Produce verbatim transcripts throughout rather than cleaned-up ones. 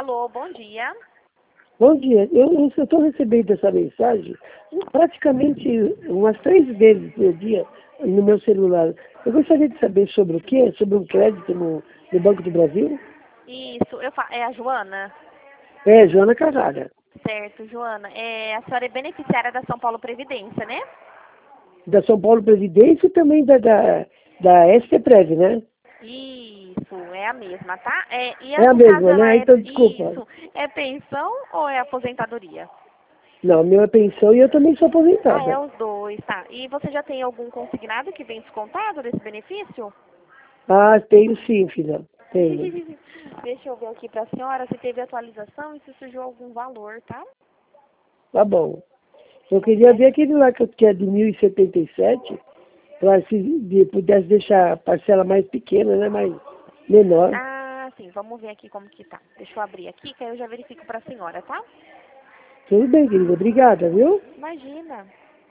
Alô, bom dia. Bom dia. Eu estou recebendo essa mensagem praticamente umas três vezes por dia no meu celular. Eu gostaria de saber sobre o quê? Sobre um crédito no, no Banco do Brasil? Isso, eu fa... é a Joana? É, Joana Carrara. Certo, Joana. É, a senhora é beneficiária da São Paulo Previdência, né? Da São Paulo Previdência e também da, da, da S T Prev, né? Isso, é a mesma, tá? É, e É a, a no caso, mesma, ela né? é... Então, desculpa. Isso, é pensão ou é aposentadoria? Não, meu é pensão e eu também sou Ah, é aposentada. os dois, tá. E você já tem algum consignado que vem descontado desse benefício? Ah, tenho sim, filha. Tenho. Deixa eu ver aqui pra senhora se teve atualização e se surgiu algum valor, tá? Tá bom. Eu queria ver aquele lá que que é de mil e setenta e sete, para se de- pudesse deixar a parcela mais pequena, né? Mais menor. Ah, sim, vamos ver aqui como que tá. Deixa eu abrir aqui, que aí eu já verifico pra senhora, tá? Tudo bem, querida. Obrigada, viu? Imagina.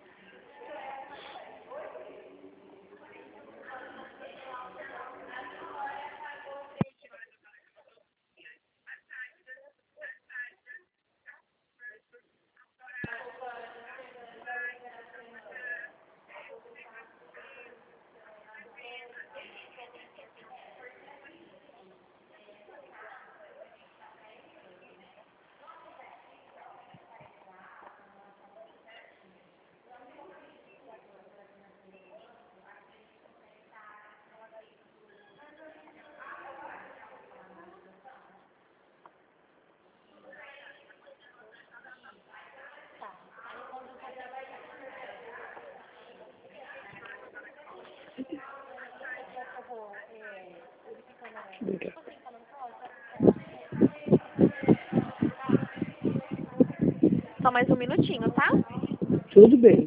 Obrigado. Só mais um minutinho, tá? Tudo bem.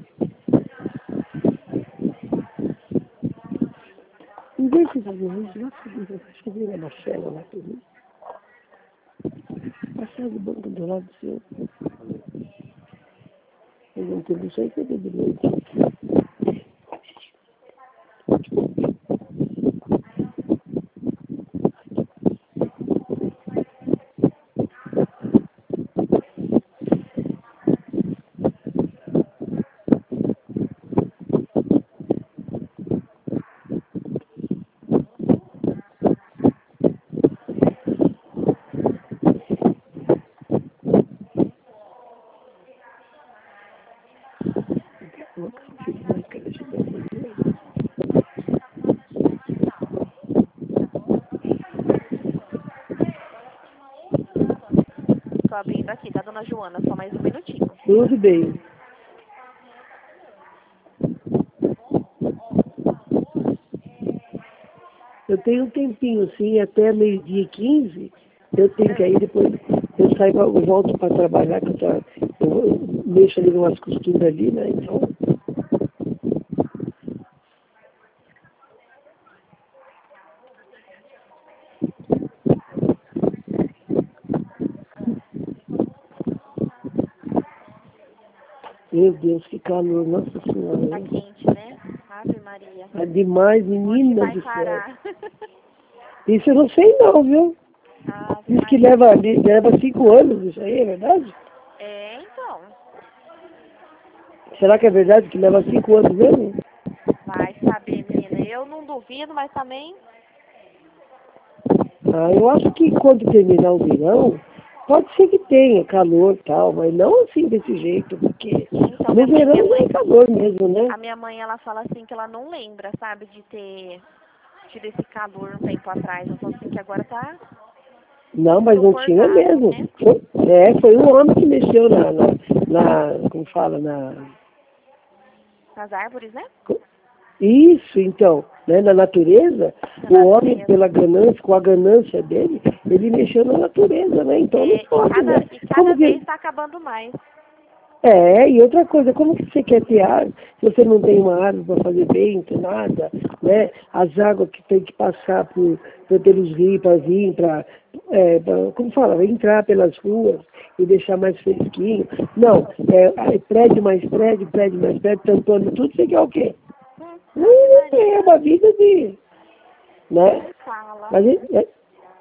Ninguém precisa ver isso. Lá subir, acho que vem a Marcela lá por mim. Marcela do banco do lado do seu. Eu não tenho isso aí, cadê de noite? Tô abrindo aqui, tá, dona Joana? Só mais um minutinho. Tudo bem. Eu tenho um tempinho, sim, até meio-dia e quinze. Eu tenho que ir, depois eu saio, eu volto para trabalhar, que eu, tra... eu mexo ali umas costuras ali, né? Então, meu Deus, que calor, nossa senhora. Tá Né? quente, né? Ave Maria. É demais, Onde menina vai do céu. parar? Isso eu não sei não, viu? Ave Diz que Maria. leva, leva cinco anos isso aí, é verdade? É, então. Será que é verdade que leva cinco anos mesmo? Vai saber, menina. Eu não duvido, mas também... Ah, eu acho que quando terminar o verão, pode ser que tenha calor e tal, mas não assim desse jeito, porque Então, no minha mãe, minha verão mãe, é calor mesmo, né? a minha mãe, ela fala assim que ela não lembra, sabe, de ter tido esse calor um tempo atrás. Ela falou assim que agora tá Não, mas não tinha insuportável, mesmo. né? Foi, é, foi um homem que mexeu na, na, na como fala, na... Nas árvores, né? Isso, então, né, na natureza, Na o homem, natureza. pela ganância, com a ganância dele, ele mexeu na natureza, né? Então não É, e pode, cada, né? e Como cada vez que... está acabando mais. É, e outra coisa, como que você quer ter árvore se você não tem uma árvore para fazer vento, nada, né? As águas que tem que passar por, por pelos rios para vir, para, é, pra- como fala, entrar pelas ruas e deixar mais fresquinho. Não, é, é prédio mais prédio, prédio mais prédio, tampando tudo, você quer o quê? Hum, Ave Hum, é Maria. uma vida de, né? Nem fala. Mas, é, é,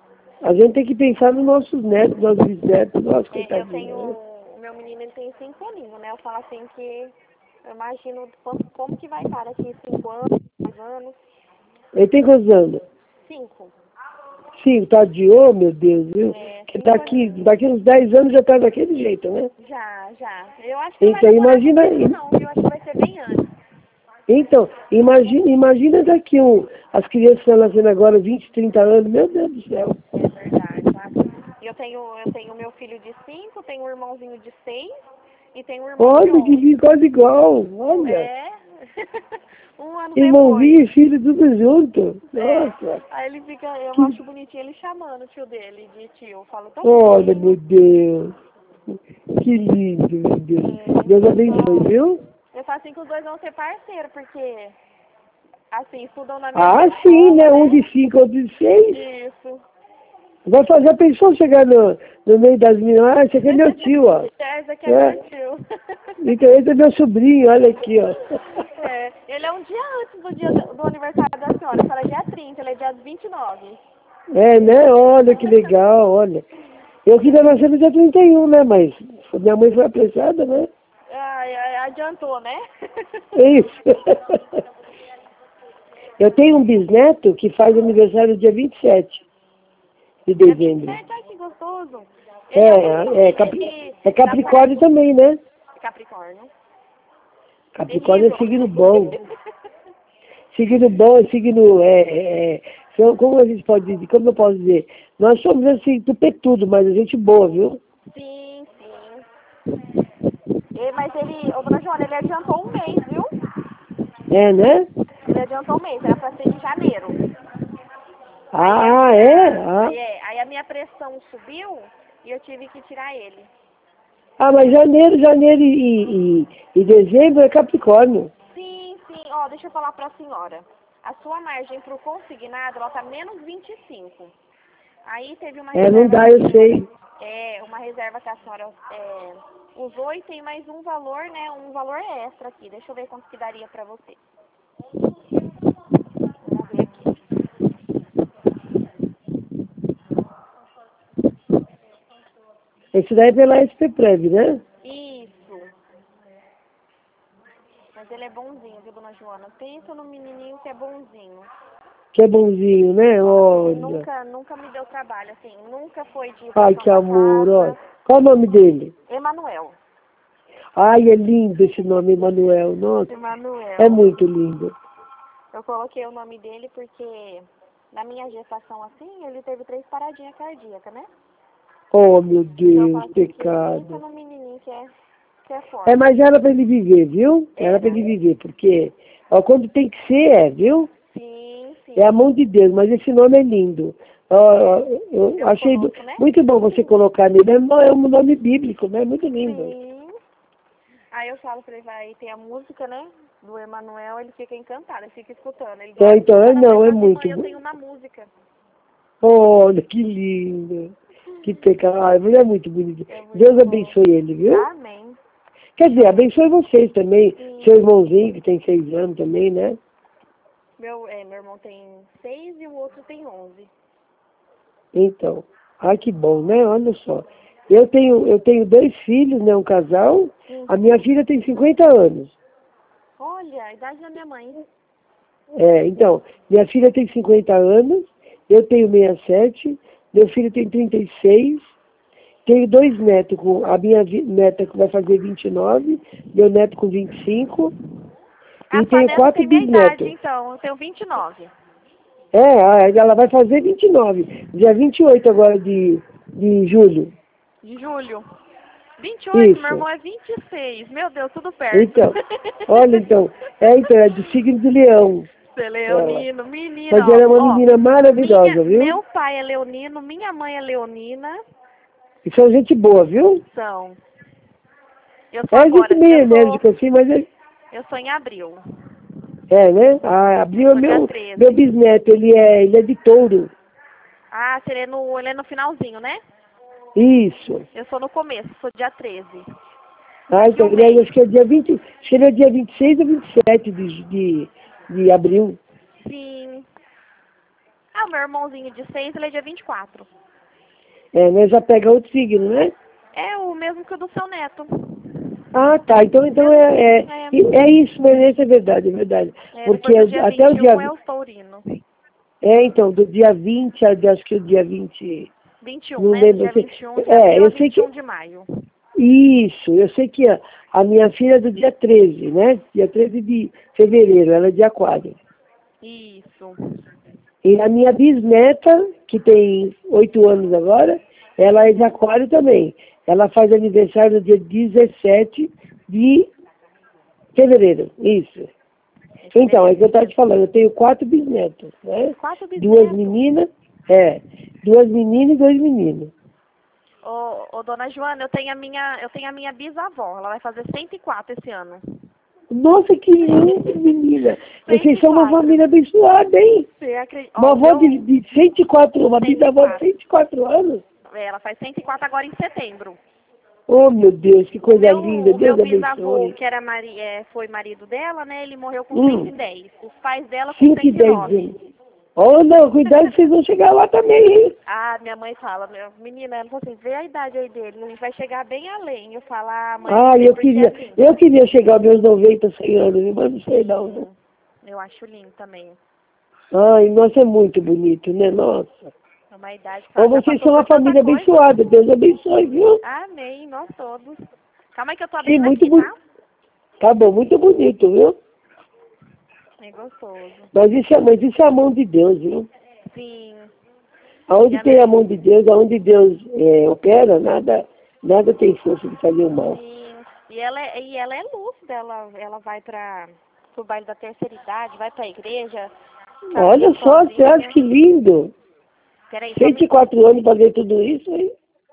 A gente tem que pensar nos nossos netos, nossos bisnetos, nossa, É, eu coitadinho. tenho, Né? o meu menino ele tem cinco aninhos, né? Eu falo assim que eu imagino como, como que vai estar daqui cinco anos, dez anos. Ele tem quantos anos? Cinco. Sim, tá de ô, meu Deus, viu? É, Que cinco daqui, aninhos. daqui uns dez anos já tá daquele jeito, né? Já, já. Eu acho que não vai Então, demorar muito imagina, tempo não, viu? Eu acho que vai ser bem antes. então, imagina, imagina daqui um, as crianças que estão nascendo agora, vinte, trinta anos, meu Deus do céu. É verdade, sabe? E eu tenho, eu tenho meu filho de cinco, tenho um irmãozinho de seis e tenho um irmão de Olha, que onze. vi quase igual, olha. É. Um ano depois. Irmãozinho e filho tudo junto. É. Nossa, Aí ele fica, eu que, acho bonitinho ele chamando o tio dele de tio. Eu falo tão olha, meu bonitinho. Deus. Que lindo, meu Deus. É, Deus eu abençoe, só, viu? eu falo assim que os dois vão ser parceiros, porque assim, estudam na mesma Ah, sim, escola, né? Um né? de cinco, outro de seis. Isso. Vai fazer a pessoa chegar no, no meio das meninas. Ah, esse aqui é meu tio, ó. Esse aqui é É. meu tio. Então esse é meu sobrinho, olha aqui, ó. É, ele é um dia antes do dia do, do aniversário da senhora. A senhora é dia trinta, ele é dia vinte e nove. É, né? Olha que legal, olha. Eu queria nascer no dia trinta e um, né? Mas minha mãe foi apressada, né? Ai, ai, adiantou, né? É isso. Eu tenho um bisneto que faz aniversário dia vinte e sete de Dia vinte e dezembro. sete, ai que gostoso. Ele é muito É, é, assim, Capri, ele é da Capricórnio parte também, né? Capricórnio. Capricórnio é Terrível. signo bom. Signo bom é signo, é, é, é, são- como a gente pode dizer, como eu posso dizer? Nós somos assim, tupetudo, mas a gente boa, viu? Sim, sim. E, mas ele, ô dona Joana, ele adiantou um mês, viu? É, né? Ele adiantou um mês, era pra ser de janeiro. Aí a Ah, é? minha, Ah, aí, é, aí a minha pressão subiu e eu tive que tirar ele. ah mas janeiro, janeiro e, e, e dezembro é Capricórnio. Sim, sim. Ó, deixa eu falar pra senhora. A sua margem pro consignado, ela tá menos vinte e cinco. Aí teve uma É, não reserva dá, que a eu senhora, sei. é, uma reserva que a senhora é, usou e tem mais um valor, né, um valor extra aqui. Deixa eu ver quanto que daria pra você. Vamos ver aqui. Esse daí é pela S P Prev, né? Isso. Mas ele é bonzinho, viu, dona Joana? Pensa no menininho que é bonzinho. Que é bonzinho, né? Nossa, ele Olha. nunca, nunca me deu trabalho, assim. Nunca foi de Ai, ração que da amor, olha. casa. Qual o nome dele? Emanuel. Ai, é lindo esse nome, Emanuel. Nossa, é Emanuel. muito lindo. Eu coloquei o nome dele porque na minha gestação, assim, ele teve três paradinhas cardíacas, né? Oh, meu Então eu Deus, falo assim que pensa pecado. no menininho que é, que é É, forte. mas era pra ele viver, viu? Era pra Era. ele viver, porque ó, quando tem que ser, é, viu? Sim, É a sim. mão de Deus, mas esse nome é lindo. Ó, ó, É. eu Eu achei do- coloco, né? muito bom você colocar nele. É um é um nome bíblico, né? Muito lindo. Sim. Aí eu falo pra ele, vai ter a música, né? Do Emanuel, ele fica encantado, ele fica escutando. Ele Então, dorme então é, escutando, mas não, é fala assim, muito mãe, eu bom. tenho na música. Olha, que lindo. Que pecado. Ah, ele é muito bonito. É muito Deus bom. abençoe ele, viu? Amém. Quer dizer, abençoe vocês também. Seu Sim. irmãozinho, que tem seis anos também, né? Meu, é, meu irmão tem seis e o outro tem onze. Então, ai que bom, né? Olha só. Eu tenho, eu tenho dois filhos, né? Um casal. A minha Uhum. filha tem cinquenta anos. Olha, a idade da minha mãe. É, então, minha filha tem cinquenta anos, eu tenho sessenta e sete, meu filho tem trinta e seis, tenho dois netos, com, a minha vi- neta que vai fazer vinte e nove, meu neto com vinte e cinco, A e sua tenho neta quatro tem minha idade, bisnetos. então. Eu tenho vinte e nove. É, a- ela vai fazer vinte e nove, dia vinte e oito agora de, de julho. De julho. vinte e oito, meu Isso. irmão é vinte e seis. Meu Deus, tudo perto. Então, olha então, é, então, é do signo do leão, Você é ela. leonino, menina, Mas ela é ó, uma ó. menina Minha, maravilhosa, viu? meu pai é leonino, minha mãe é leonina. E são gente boa, viu? São. Eu sou É gente agora, meio eu sou, enérgica assim, mas é, eu sou em abril. é né? Ah, Eu abriu é sou dia meu, meu treze. bisneto, ele é, ele é de touro. Ah, ele é no, ele é no finalzinho, né? Isso. Eu sou no começo, sou dia treze. Ah, Daqui então um ele é, mês. acho que é dia vinte, acho que ele é dia vinte e seis ou vinte e sete de, de, de abril. Sim. É, o meu irmãozinho de seis, ele é dia vinte e quatro. É, né? Já pega outro signo, né? É o mesmo que o do seu neto. Ah, tá. Então, então é, é, É, é isso, mas isso é verdade, é verdade. é Porque depois do dia até o vinte e dia... um é o taurino. É, então, do dia vinte, a- acho que o dia vinte... vinte e um, Não né? Do lembro. dia Eu sei- vinte e um de É, abril a eu sei vinte e um que... de maio. Isso, eu sei que a, a minha filha é do dia treze, né? Dia treze de fevereiro, ela é de aquário. Isso. E a minha bisneta, que tem oito anos agora, ela é de aquário também. Ela faz aniversário no dia dezessete de fevereiro, isso. Então, é que eu estava te falando, eu tenho quatro bisnetos, né? Quatro Duas bisnetos. meninas, é, duas meninas e dois meninos. Ô, ô, dona Joana, eu tenho a minha, eu tenho a minha bisavó. Ela vai fazer cento e quatro esse ano. Nossa, que lindo, menina. cento Vocês e são uma quatro. família abençoada, hein? Você acredita? Uma Ó, o avó meu de, de cento e quatro, uma cento e bisavó de quatro. cento e quatro anos. É, ela faz cento e quatro agora em setembro. Oh, meu Deus, que O coisa meu, linda. o meu Deus bisavô, abençoe. que era mari, é, foi marido dela, né? Ele morreu com cento Hum, e dez. Os pais dela com cinco e cento e dez nove. anos. Oh, não, cuidado que vocês vão chegar lá também, hein? Ah, minha mãe fala, meu, menina, ela falou assim, vê a idade aí dele, a gente vai chegar bem além. Eu falo, ah, mãe, Ah, não sei eu porque queria, assim. eu queria chegar aos meus noventa, cem anos, mas não sei não. Né? Sim, eu acho lindo também. Ai, nossa, é muito bonito, né? Nossa. É uma idade que Ou ela já vocês passou são uma por tanta família coisa. abençoada. Deus abençoe, viu? Amém, nós todos. Calma aí que eu tô Sim, abrindo muito aqui, bonito. tá? Tá bom, muito bonito, viu? É gostoso. Mas isso é, mas isso é a mão de Deus, viu? Sim. E Aonde a tem minha, a mão de Deus, aonde Deus é, opera, nada, nada tem força de fazer o mal. sim. E ela é, e ela é lúcida, ela, ela vai para o baile da terceira idade, vai para a igreja, caminha Olha só, você acha sozinha. que lindo? Peraí, só cento me... e quatro anos para ver tudo isso, hein?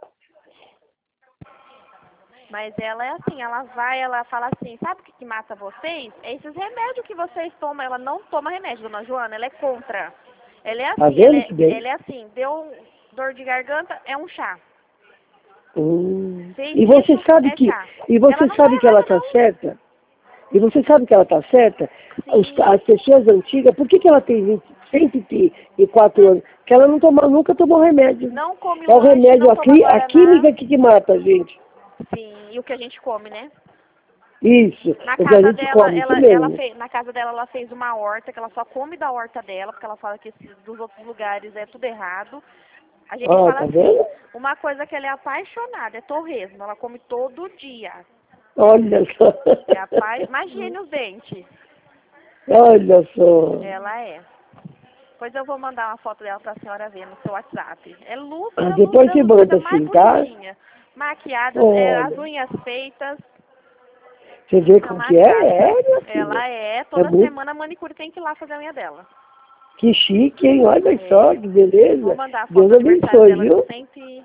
Mas ela é assim, ela vai, ela fala assim, sabe o que, que mata vocês? É esses remédios que vocês tomam. Ela não toma remédio, dona Joana, ela é contra. Ela é Tá assim, ela vendo é, que bem? ela é assim, deu dor de garganta, é um chá. Hum. Fez E você isso, sabe é que, chá. e Ela você não dá sabe que ela remédio, tá não. certa? E você sabe que ela tá certa? Os- Sim. as pessoas antigas, por que, que ela tem vinte, cento e quatro anos? Porque ela não toma, nunca tomou remédio. Não come É o lanche, remédio, não a, toma qui- a guaraná. química que, que mata a gente. Sim, e o que a gente come, né? Isso, Na o que a casa gente dela, come, isso ela, ela mesmo. fez, na casa dela, ela fez uma horta, que ela só come da horta dela, porque ela fala que esse, dos outros lugares é tudo errado. A gente Ah, fala tá assim, vendo? uma coisa que ela é apaixonada, é torresmo, ela come todo dia. Olha só. É apa... Imagine os dentes. Olha só. Ela é. Depois eu vou mandar uma foto dela pra senhora ver no seu WhatsApp. É Ah, lúcida, depois lúcida, você lúcida, manda mais assim, tá? bonitinha. Maquiada, é, as Olha. unhas feitas, Você vê a como que é? maquiagem. É, minha filha. Ela é, É toda muito. semana a manicure tem que ir lá fazer a unha dela. Que chique, hein? Olha só, É. que Vou beleza. mandar a foto Deus do aniversário abençoe, dela de viu? cento e...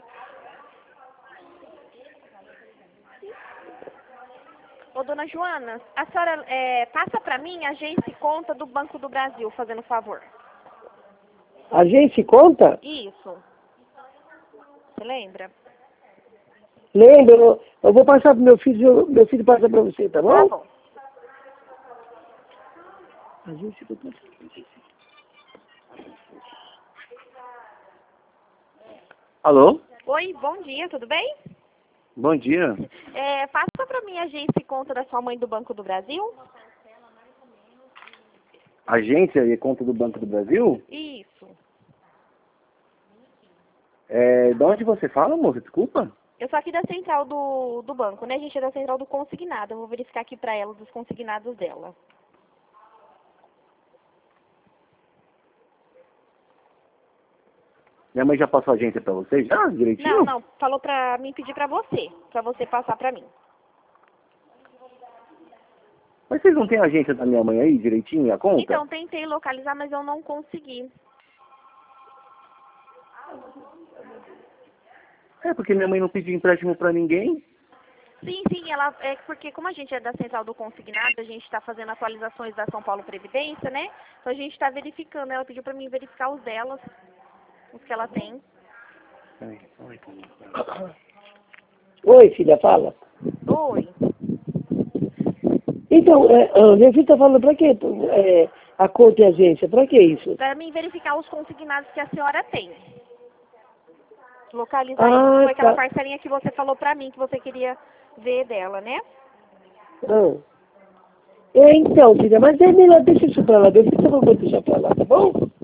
Ô, dona Joana, a senhora é, passa pra mim a agência e conta do Banco do Brasil, fazendo favor. A gente conta? Isso. Você lembra? Lembra? Eu, eu vou passar pro meu filho, meu filho passa pra você, tá Tá bom? bom. A gente conta. Alô? Oi, bom dia, tudo bem? Bom dia. É, passa pra mim a agência e conta da sua mãe do Banco do Brasil? Agência e conta do Banco do Brasil? Isso. É, de onde você fala, moça? Desculpa. Eu sou aqui da central do, do banco, né? A gente é da central do consignado. Eu vou verificar aqui pra ela dos consignados dela. Minha mãe já passou a agência pra você? Já? Direitinho? Não, não, falou pra mim pedir pra você, pra você passar pra mim. Mas vocês não têm a agência da minha mãe aí, direitinho, a conta? Então, tentei localizar, mas eu não consegui. É, porque minha mãe não pediu empréstimo pra ninguém. Sim, sim, ela é porque como a gente é da central do consignado, a gente está fazendo atualizações da São Paulo Previdência, né? Então a gente está verificando. Ela pediu para mim verificar os delas, os que ela tem. Oi, filha, fala. Oi. Então, é, a minha filha tá falando pra quê? É, A conta e a agência, pra que isso? Para mim verificar os consignados que a senhora tem. Localizar Ah, isso. Foi aquela tá. parcelinha que você falou pra mim que você queria ver dela, né? Ah. É, então, filha, mas é melhor deixa isso pra lá, deixa eu vou deixar pra lá, tá bom?